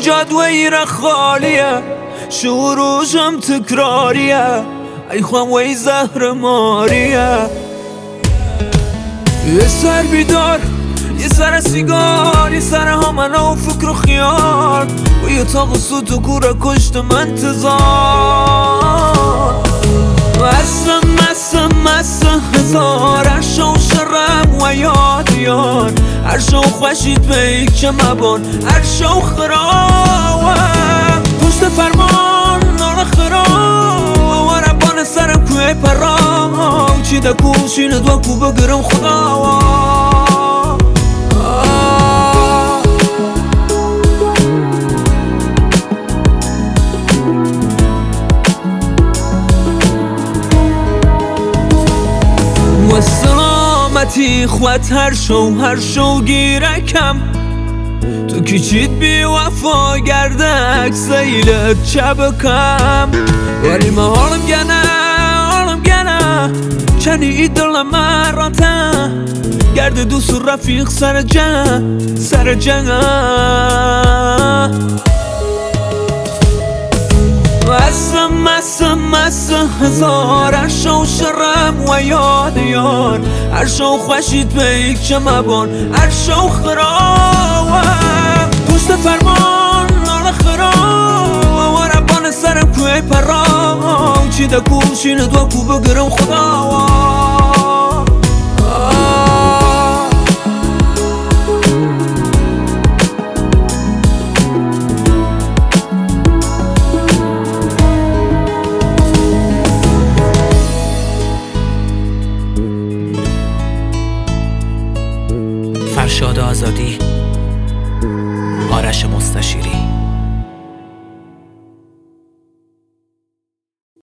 جادوه ایره خالیه، شعروشم تکراریه، ای خوام وی زهر ماریه. یه سر بیدار، یه سر سیگار، یه سر همانه و فکر و خیال، و یه تاق سوت و کوره کشتم انتظار. مسم هزار عرشا و شرم و یادیان، عرشا و خوشید به یک که مبان، عرشا و خراوم پشت فرمان نار خرام، و ربان سرم کوه پرام، چی ده کوشین دو کو بگرم خداوام. و سلامتی خوات هر شو گیرکم، تو کچید بی وفا گردک سیلت چبکم، ولی ما حالم گنه چنی ای دلم راته، گرد دوست و رفیق سر جنگ. مسم هزار عرشا و شرم و یادیان، عرشا و خوشید به یک چه مبان، عرشا و خراوم پشت فرمان نار خرام، و ربان سرم کوه پرام، چی ده کوشین دو کو بگرم خداوام. فرشاد آزادی، آرش مستشیری.